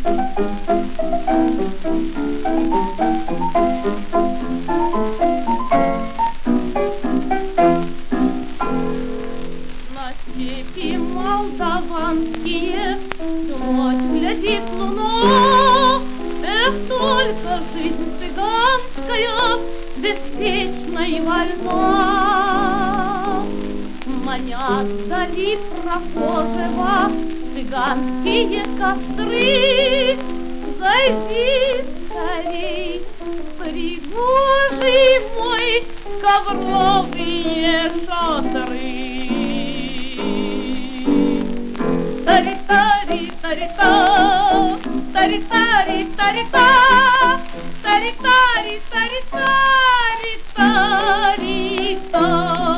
На степи молдаванские ночь глядит луна. Эх, только жизнь цыганская беспечна и вольна. Манят вдали прохожего цыганские костры. Зайди скорей, пригожий мой, ковровые шатры. Тари-тари-тари-та, тари-тари-тари-та, тари-тари-тари-тари-тари-та.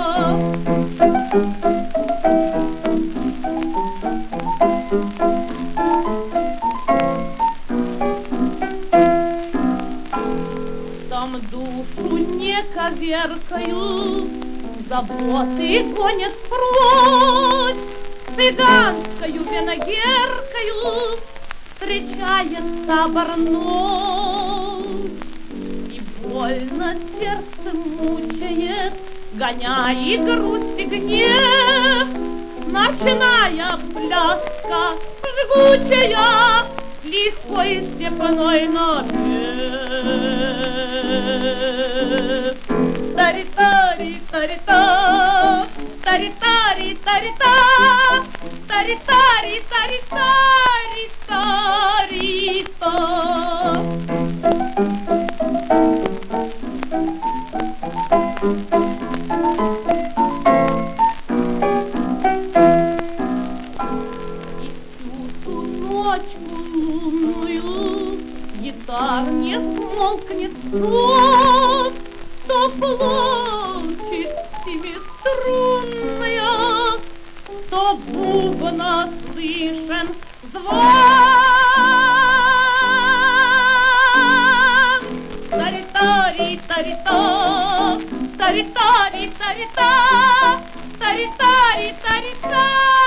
Там душу не коверкают, заботы гонят прочь. Цыганскою виногеркою встречает табор ночь. И больно сердце мучает, гоняя грусть и гнев. Ночная пляска жгучая, лихой степной напев. Тари-тари-тари-та, тари-тари-тари-та, тари-тари-тари-тари-тари-та. И всю ту ночку лунную гитар не смолкнет сон, то плачет семиструнная, то бубна слышен звон. Тари-тари-тари-та, тари-тари-тари-та, тари-тари-тари-та.